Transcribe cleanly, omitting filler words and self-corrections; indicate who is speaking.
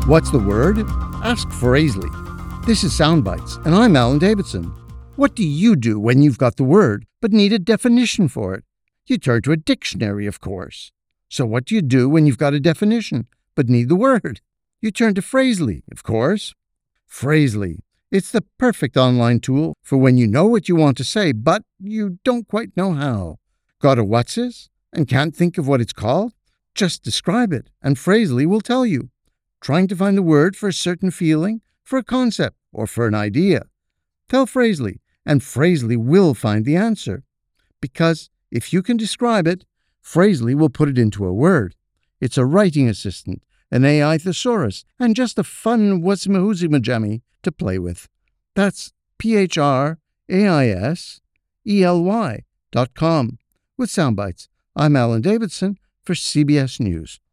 Speaker 1: What's the word? Ask Phrasely. This is Soundbites, and I'm Alan Davidson. What do you do when you've got the word, but need a definition for it? You turn to a dictionary, of course. So what do you do when you've got a definition, but need the word? You turn to Phrasely, of course. Phrasely. It's the perfect online tool for when you know what you want to say, but you don't quite know how. Got a what's-this and can't think of what it's called? Just describe it, and Phrasely will tell you. Trying to find the word for a certain feeling, for a concept, or for an idea? Tell Phrasely, and Phrasely will find the answer. Because if you can describe it, Phrasely will put it into a word. It's a writing assistant, an AI thesaurus, and just a fun what's-mahoozy-majammy to play with. That's PHRAISELY.com. With Soundbites, I'm Alan Davidson for CBS News.